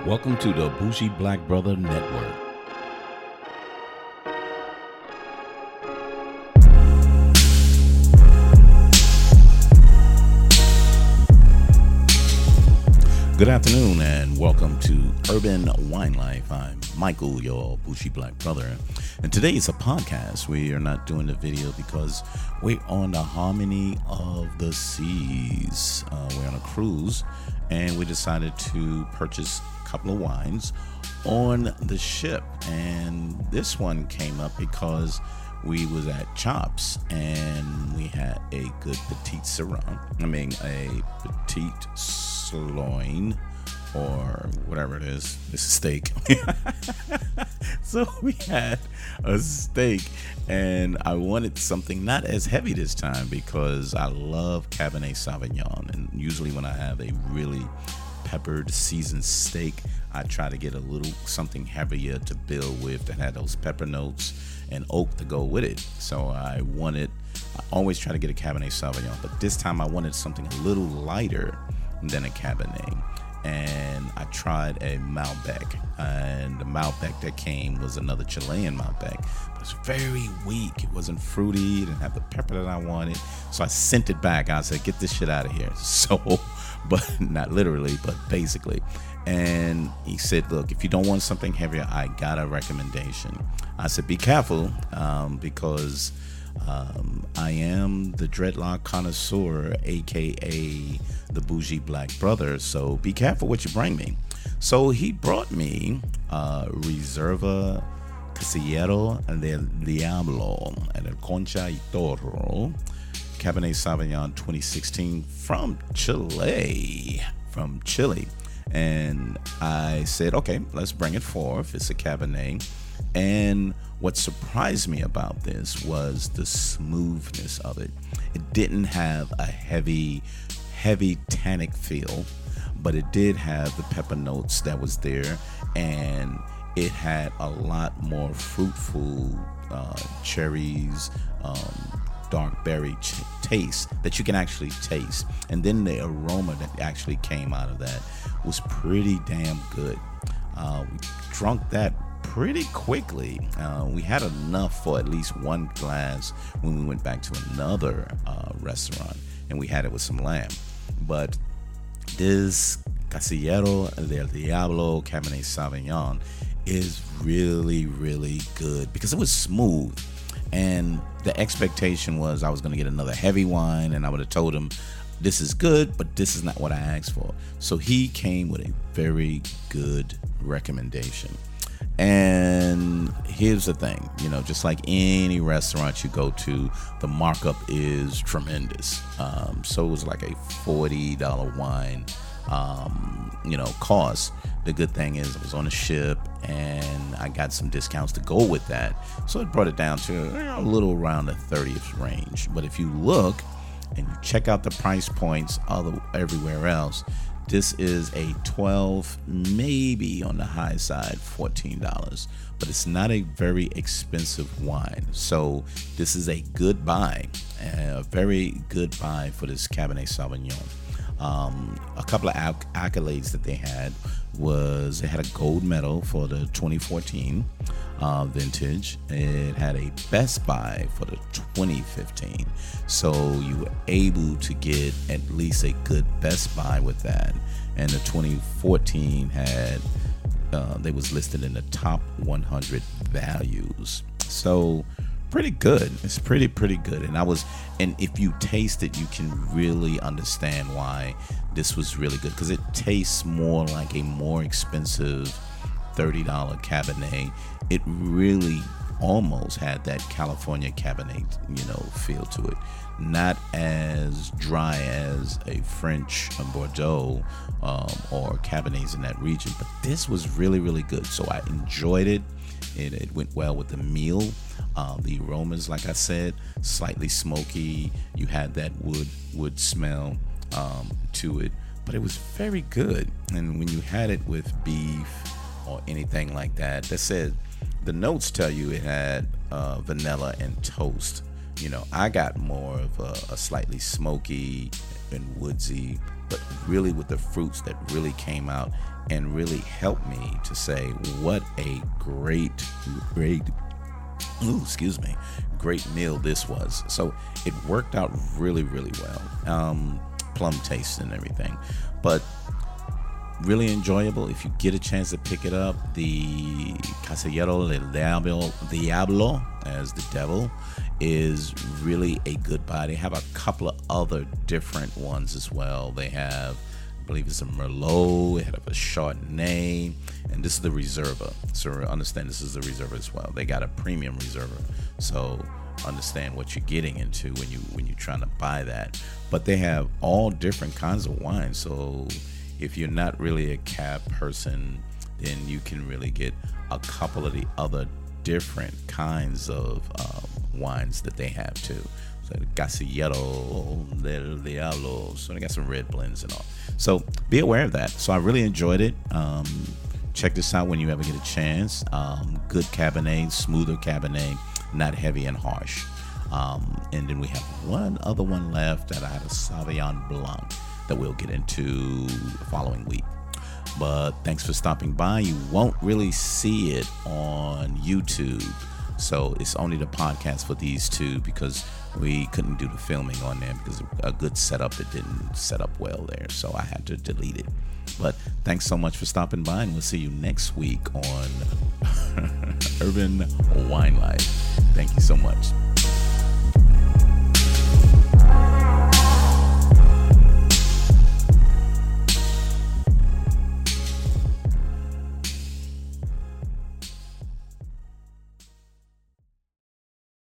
Welcome to the Bougie Black Brother Network. Good afternoon and welcome to Urban Wine Life. I'm Michael, your Bougie Black Brother. And today is a podcast. We are not doing the video because we're on the Harmony of the Seas. We're on a cruise and we decided to purchase a couple of wines on the ship. And this one came up because we was at Chops and we had a good petite sirloin. A petite sirloin or whatever it is. It's a steak. So we had a steak and I wanted something not as heavy this time because I love Cabernet Sauvignon, and usually when I have a really peppered seasoned steak, I try to get a little something heavier to build with that had those pepper notes and oak to go with it. So I always try to get a Cabernet Sauvignon, but this time I wanted something a little lighter than a Cabernet. And I tried a Malbec, and the Malbec that came was another Chilean Malbec, but it's very weak. It wasn't fruity, it didn't have the pepper that I wanted. So I sent it back. I said, get this shit out of here. So, but not literally, but basically. And he said, look, if you don't want something heavier, I got a recommendation. I said, be careful, because I am the dreadlock connoisseur, aka the Bougie Black Brother, so be careful what you bring me. So he brought me Reserva Casillero del Diablo and El Concha y Toro Cabernet Sauvignon 2016 from Chile. And I said, okay, let's bring it forth. It's a Cabernet. And what surprised me about this was the smoothness of it. It didn't have a heavy tannic feel, but it did have the pepper notes that was there, and it had a lot more fruitful cherries, dark berry taste that you can actually taste. And then the aroma that actually came out of that was pretty damn good. We drunk that pretty quickly. We had enough for at least one glass when we went back to another restaurant, and we had it with some lamb. But this Casillero del Diablo Cabernet Sauvignon is really, really good because it was smooth. And the expectation was I was going to get another heavy wine, and I would have told him, this is good, but this is not what I asked for. So he came with a very good recommendation. And here's the thing, just like any restaurant you go to, the markup is tremendous. So it was like a $40 wine, cost. The good thing is it was on a ship and I got some discounts to go with that. So it brought it down to a little around the 30th range. But if you look and you check out the price points everywhere else, this is a $12, maybe on the high side, $14, but it's not a very expensive wine. So this is a good buy, a very good buy for this Cabernet Sauvignon. A couple of accolades that they had was they had a gold medal for the 2014 vintage. It had a Best Buy for the 2015. So you were able to get at least a good Best Buy with that. And the 2014 had, they was listed in the top 100 values. So pretty good. It's pretty good. And if you taste it, you can really understand why this was really good, because it tastes more like a more expensive $30 Cabernet. It really almost had that California Cabernet, feel to it. Not as dry as a French Bordeaux or Cabernets in that region, but this was really, really good. So I enjoyed it. It went well with the meal. The aromas, like I said, slightly smoky. You had that wood smell to it, but it was very good. And when you had it with beef or anything like that, that said, the notes tell you it had vanilla and toast. I got more of a slightly smoky and woodsy but really with the fruits that really came out and really helped me to say what a great meal this was. So it worked out really, really well. Plum taste and everything, but really enjoyable. If you get a chance to pick it up, the Casillero del Diablo, as the devil, is really a good buy. They have a couple of other different ones as well. They have, I believe it's a Merlot, they have a Chardonnay, and this is the Reserva. So understand this is the Reserva as well. They got a premium Reserva, so understand what you're getting into when you're trying to buy that. But they have all different kinds of wine. So if you're not really a cab person, then you can really get a couple of the other different kinds of wines that they have too. So the Casillero del Diablo. So they got some red blends and all. So be aware of that. So I really enjoyed it. Check this out when you ever get a chance. Good Cabernet, smoother Cabernet, not heavy and harsh. And then we have one other one left that I had, a Sauvignon Blanc, that we'll get into the following week. But thanks for stopping by. You won't really see it on YouTube, so it's only the podcast for these two, because we couldn't do the filming on there because of a good setup, it didn't set up well there, so I had to delete it. But thanks so much for stopping by, and we'll see you next week on Urban Wine Life. Thank you so much.